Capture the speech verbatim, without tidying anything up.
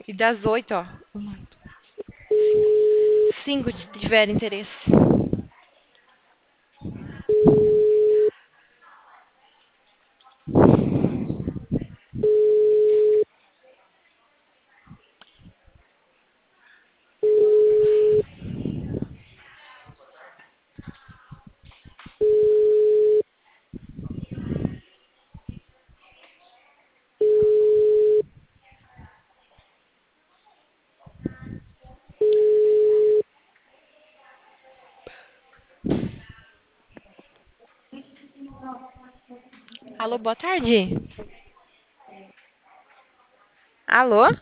E das oito, ó. Uma, cinco se tiver interesse. Alô, boa tarde. Alô?